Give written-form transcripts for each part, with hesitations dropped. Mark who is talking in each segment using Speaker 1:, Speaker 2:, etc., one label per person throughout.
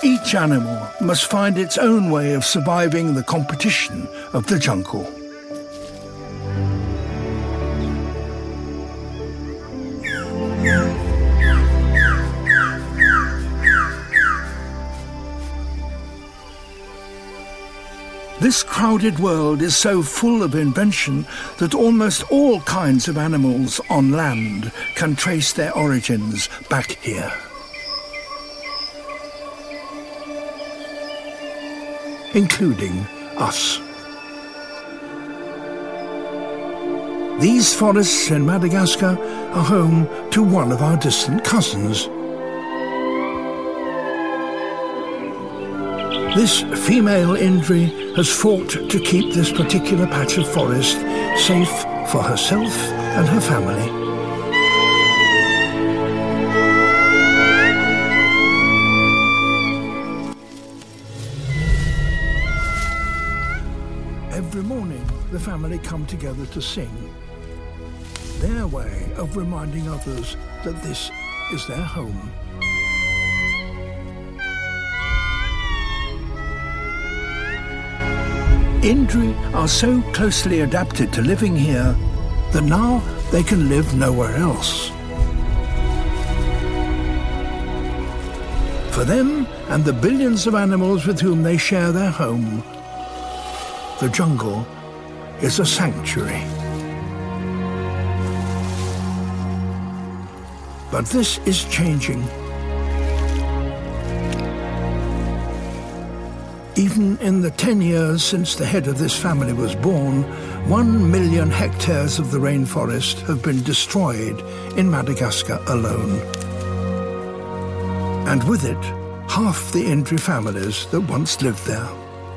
Speaker 1: Each animal must find its own way of surviving the competition of the jungle. This crowded world is so full of invention that almost all kinds of animals on land can trace their origins back here. Including us. These forests in Madagascar are home to one of our distant cousins. This female Indri has fought to keep this particular patch of forest safe for herself and her family. Every morning, the family come together to sing, their way of reminding others that this is their home. Indri are so closely adapted to living here that now they can live nowhere else. For them and the billions of animals with whom they share their home, the jungle is a sanctuary. But this is changing. Even in the 10 years since the head of this family was born, 1 million hectares of the rainforest have been destroyed in Madagascar alone. And with it, half the Indri families that once lived there.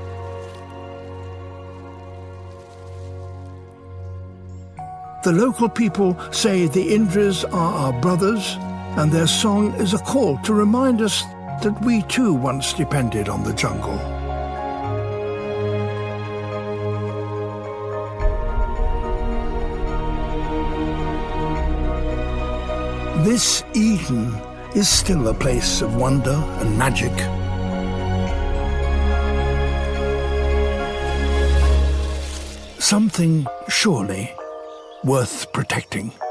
Speaker 1: The local people say the Indris are our brothers, and their song is a call to remind us that we too once depended on the jungle. This Eden is still a place of wonder and magic. Something surely worth protecting.